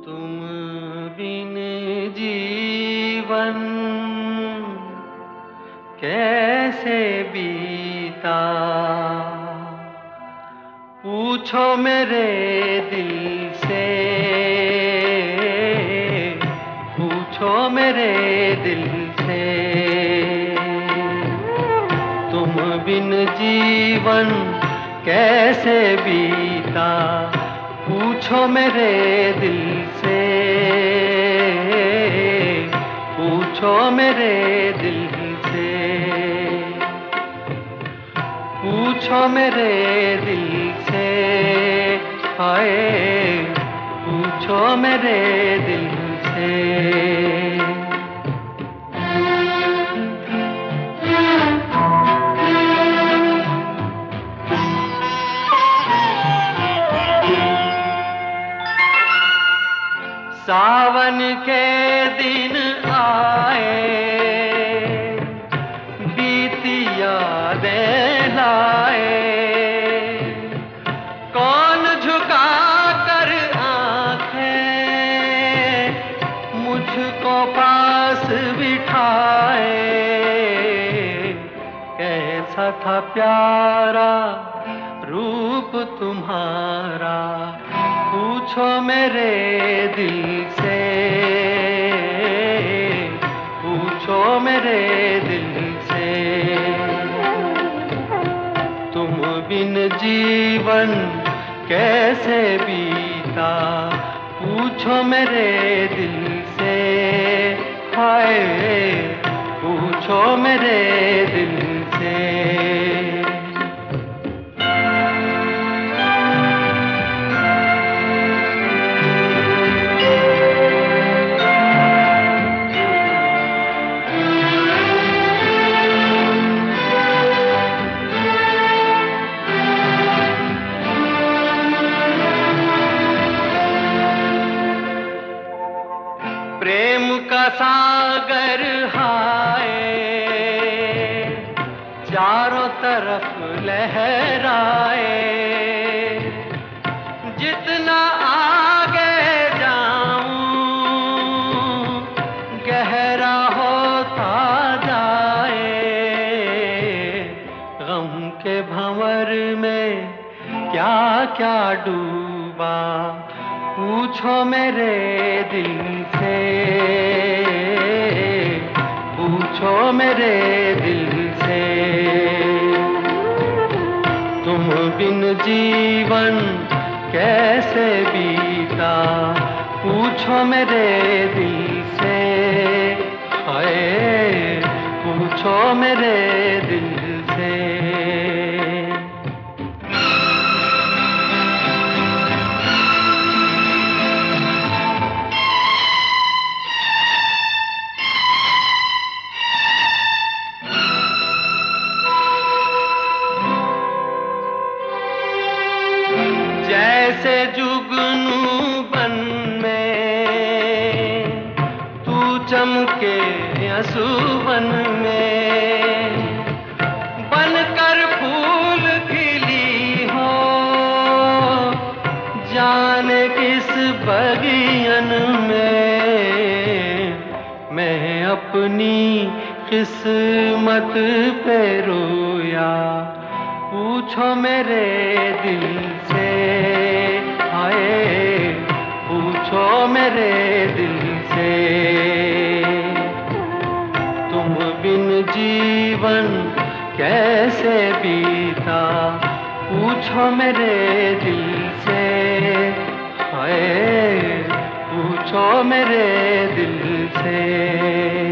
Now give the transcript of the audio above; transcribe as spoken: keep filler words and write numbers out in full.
तुम बिन जीवन कैसे बीता, पूछो मेरे दिल से, पूछो मेरे दिल से। तुम बिन जीवन कैसे बीता, पूछो मेरे दिल से, पूछो मेरे दिल से, पूछो मेरे दिल से। हाय पूछो मेरे दिल से। सावन के दिन आए, बीती यादें लाए, कौन झुका कर आंखें मुझको पास बिठाए। कैसा था प्यारा रूप तुम्हारा, पूछो मेरे दिल से, पूछो मेरे दिल से। तुम बिन जीवन कैसे बीता, पूछो मेरे दिल से। हाय पूछो मेरे दिल से। प्रेम का सागर हाय चारों तरफ लहराए, जितना आगे जाऊं गहरा होता जाए। गम के भंवर में क्या क्या डूबा, पूछो मेरे दिल से, पूछो मेरे दिल से। तुम बिन जीवन कैसे बीता, पूछो मेरे दिल से। हाय पूछो मेरे दिल से। जैसे जुगनू बन में तू चमके असुवन में, बनकर फूल खिली हो जाने किस बगियन में। मैं अपनी किस्मत पे रोया, पूछो मेरे दिल से। हाय पूछो मेरे दिल से। तुम बिन जीवन कैसे बीता, पूछो मेरे दिल से। हाय पूछो मेरे दिल से।